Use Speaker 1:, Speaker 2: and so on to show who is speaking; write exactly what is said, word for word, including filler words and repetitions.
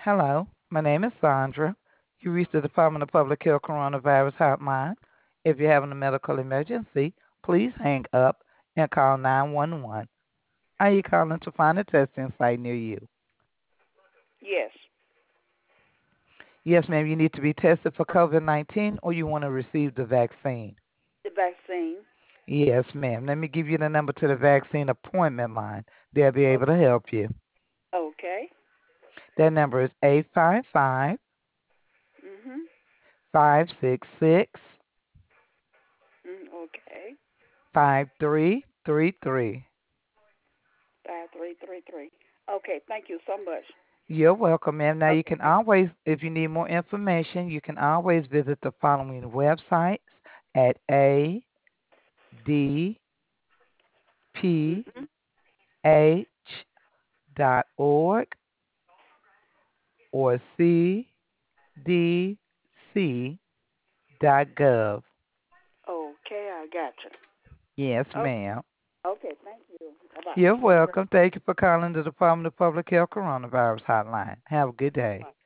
Speaker 1: Hello, my name is Sandra. You reached the Department of Public Health Coronavirus Hotline. If you're having a medical emergency, please hang up and call nine one one. Are you calling to find a testing site near you?
Speaker 2: Yes,
Speaker 1: Yes, ma'am, you need to be tested for COVID nineteen or you want to receive the vaccine.
Speaker 2: the vaccine.
Speaker 1: Yes, ma'am. Let me give you the number to the vaccine appointment line. They'll be
Speaker 2: Oh,
Speaker 1: able to help you.
Speaker 2: okay.
Speaker 1: That number is eight five five,
Speaker 2: Mhm.
Speaker 1: five six six,
Speaker 2: Mm, okay.
Speaker 1: five three three three.
Speaker 2: Five three three three. Okay. Thank you so much.
Speaker 1: You're welcome, ma'am. Now, you
Speaker 2: Okay.
Speaker 1: can
Speaker 2: Thank
Speaker 1: always, if you need more information, you can always visit the following websites at a d
Speaker 2: you.
Speaker 1: p
Speaker 2: Mhm.
Speaker 1: h dot org or c d c dot gov.
Speaker 2: Okay, I got you.
Speaker 1: Yes,
Speaker 2: Oh,
Speaker 1: ma'am.
Speaker 2: okay. Thank you. Bye bye.
Speaker 1: You're
Speaker 2: Have a great
Speaker 1: welcome. Thank you for calling the Department of Public Health Coronavirus Hotline. Have a good day.
Speaker 2: one.